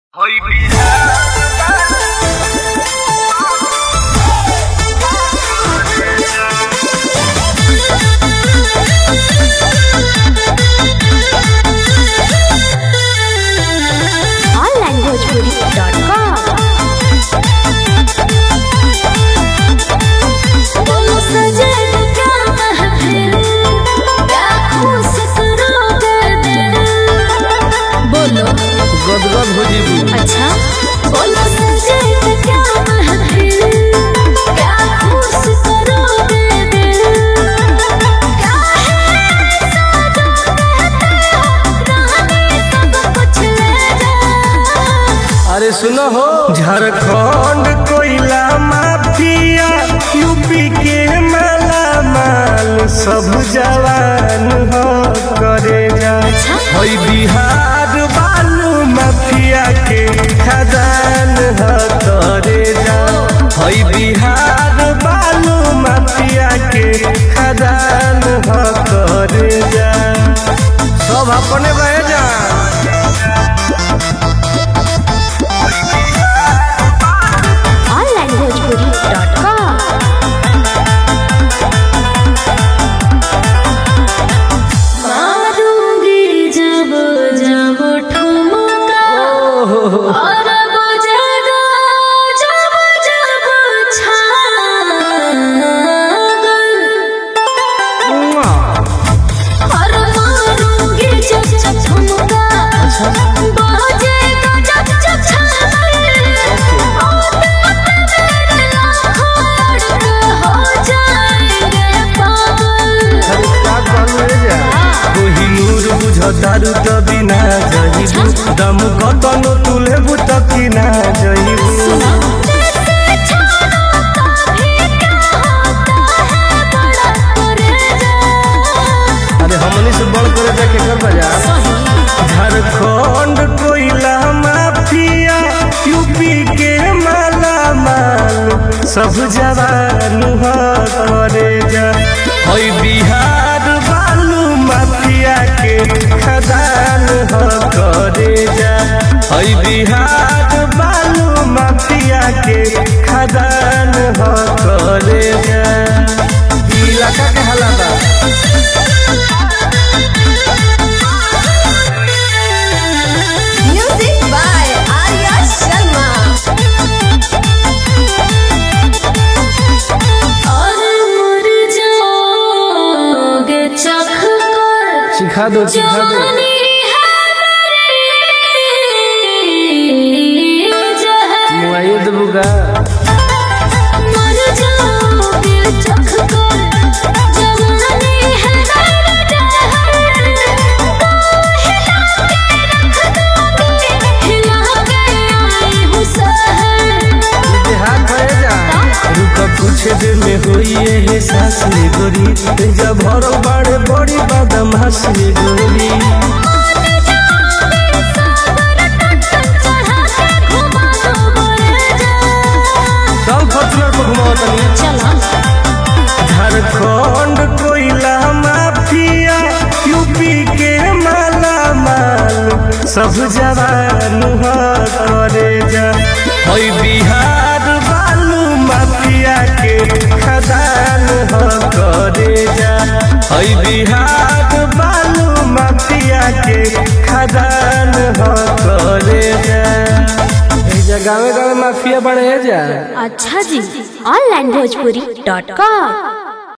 गदगद हो जीबू। अच्छा बोलो सजे तो क्या महफिल, क्या खुश करोगे दिल, क्या है साजो कहते हो रानी सब कुछ ले जा। अरे सुनो हो, झारखंड कोयला माफिया, यूपी के माला माल सब जवान हो करे जा। हई बिहार बालू माफिया के खजान हो करे जा। हई बिहार बालू माफिया के खजान हो करे जा। सब अपने बह जा। और बजेगा जब जब छागल, और मारूंगी जब जब ठुमका, बजेगा जब जब छागल, मेरे लाखों लड़के हो जाएंगे पागल। कोहिनूर बुझतारू त बिना जहिबू, दम कतनो तुलेबू त किना जहिबू। अरे हमनी से बड़ करे जा के कर बजा। झारखंड कोयला माफिया, यूपी के माला माल सब जवान हो करे जा। हई बिहार बालू माफिया के खदान हो करे जा। हई बिहार बालू माफिया के खदान हो करे जा। इलाका के हालात म्यूजिक बाय आर्या शर्मा। और मर जाओगे चख कर, सिखा दो सिखा दो। जवानी है मेरी जहर, मुआई दबुगा। मर जाओगे चख कर, जवानी है मेरी जहर, हिला के आई हूँ सहर। हाथ भरे जा। रुक कुछ देर में होई है सांस ले गोरी, जब भरो बड़े बड़ी बदमाश ले गोरी। चल फॉर्चूनर को घुमाओ तनी। झारखंड कोयला माफिया, यूपी के माला माल सब जवान हो करे जा। हई बिहार बालू माफिया के खदान हो करे जा। हई बिहार बालू माफिया के खदान हो करे जा। गाँव गाँव माफिया बढ़े जा। अच्छा जी, onlinebhojpuri.com।